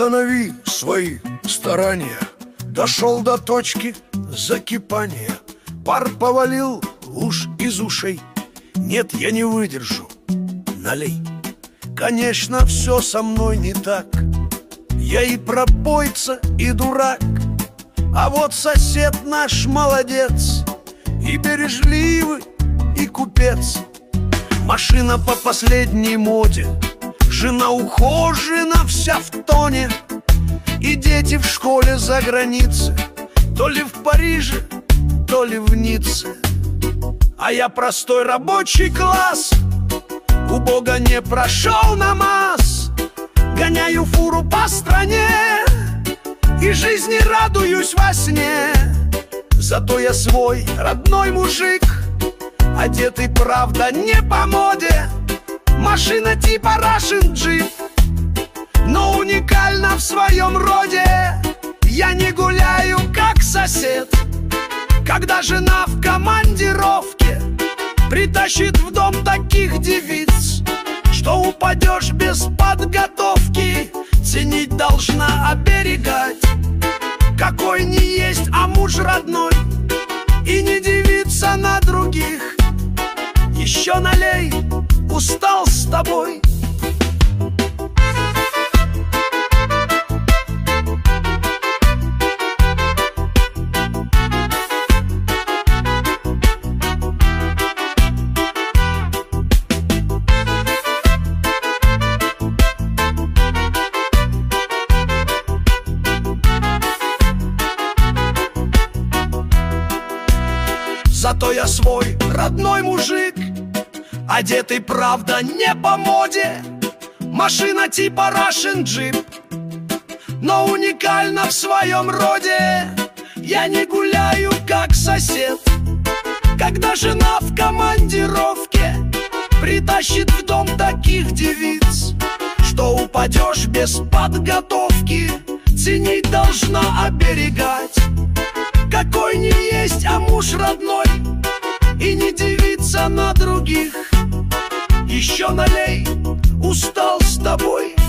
Останови свои старания. Дошел до точки закипания. Пар повалил уж из ушей. Нет, я не выдержу, налей. Конечно, все со мной не так. Я и пропойца, и дурак. А вот сосед наш молодец, и бережливый, и купец. Машина по последней моде, жена ухожена, вся в тоне. И дети в школе за границей, то ли в Париже, то ли в Ницце. А я простой рабочий класс, у Бога не прошел намаз. Гоняю фуру по стране и жизни радуюсь во сне. Зато я свой родной мужик, одетый, правда, не по моде. Машина типа Russian Jeep, но уникальна в своем роде. Я не гуляю, как сосед, когда жена в командировке притащит в дом таких девиц, что упадешь без подготовки. Ценить должна, оберегать, какой не есть, а муж родной, и не дивиться на других. Еще налей, устал с тобой. Зато я свой родной мужик, одетый, правда, не по моде. Машина типа Russian Jeep, но уникальна в своем роде. Я не гуляю, как сосед, когда жена в командировке притащит в дом таких девиц, что упадешь без подготовки. Ценить должна, оберегать, какой не есть, а муж родной, и не дивиться на других. Еще налей, устал с тобой.